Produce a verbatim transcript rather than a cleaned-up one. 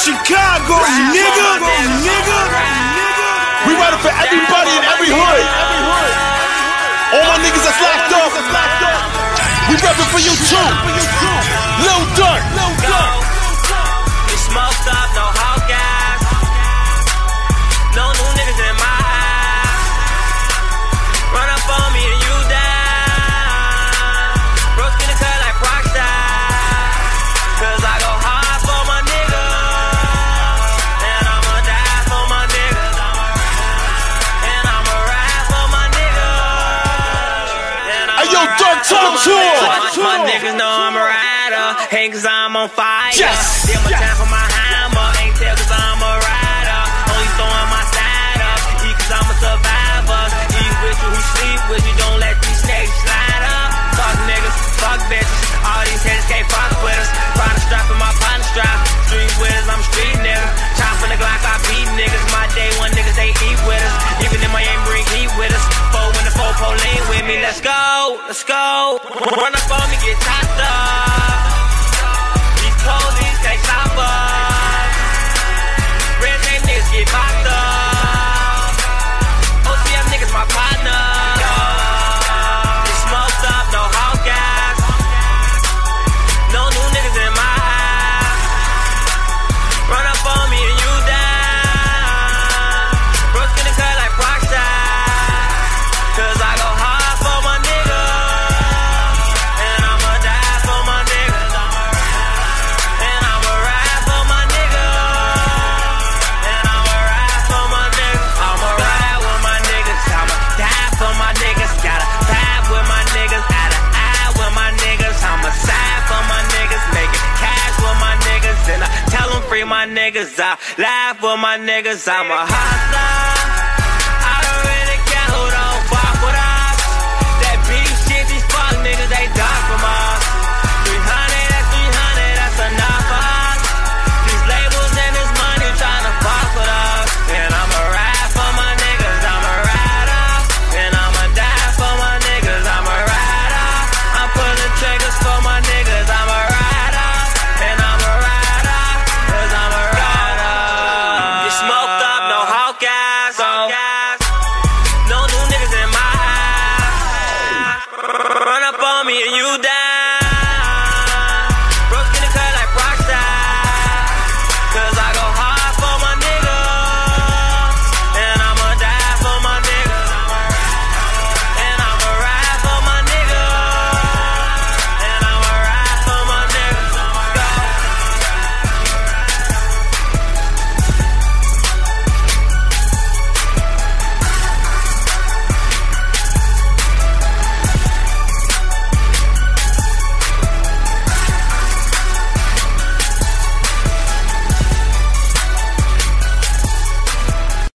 Chicago, nigga, nigga. We riding for everybody in every hood. All my niggas that's locked up. We reppin' for you too. Lil Durk. We smoked up, no hot gas. No new niggas in my ass. Run up on me and you down. Bro, skin the cut like Rockstar. Cause I go hard for my nigga. And I'ma die for my nigga. And I'ma ride for my nigga. Hey yo, Durk, talk to him. My niggas know I'm a rider. Ain't cause I'm on fire. Yes. Give my time for my hammer. Ain't tell cause I'm a rider. Only throwing my side up. Eat cause I'm a survivor. Eat with you, who sleep with you. Don't let these snakes slide up. Fuck niggas, fuck bitches. All these haters can't fuck with us. Find a strap in my partner strap. Street with us, I'm a street nigga. Chopping the Glock, I beat niggas. My day one niggas, they eat with us. Even in Miami, bring heat with us. Four in the four pole lane with me. Let's go, let's go. Run up on me, get chopped up. These police can't stop us. Red name niggas get locked up. O C M niggas my partner. We smoked up, no hot gas. No new niggas in my ass. Run up on me and you down. Bro, skin the cut like Rockstar. Cause I go hard for my nigga. And I'ma die for my nigga. And I'ma ride for my nigga. And I'ma ride for my nigga. I'ma ride with my niggas. I'ma die for my niggas. Gotta vibe with my niggas. Gotta eye with my niggas. I'ma side for my niggas. Making cash with my niggas. And I tell them free my niggas. I laugh with my niggas. I'm a hot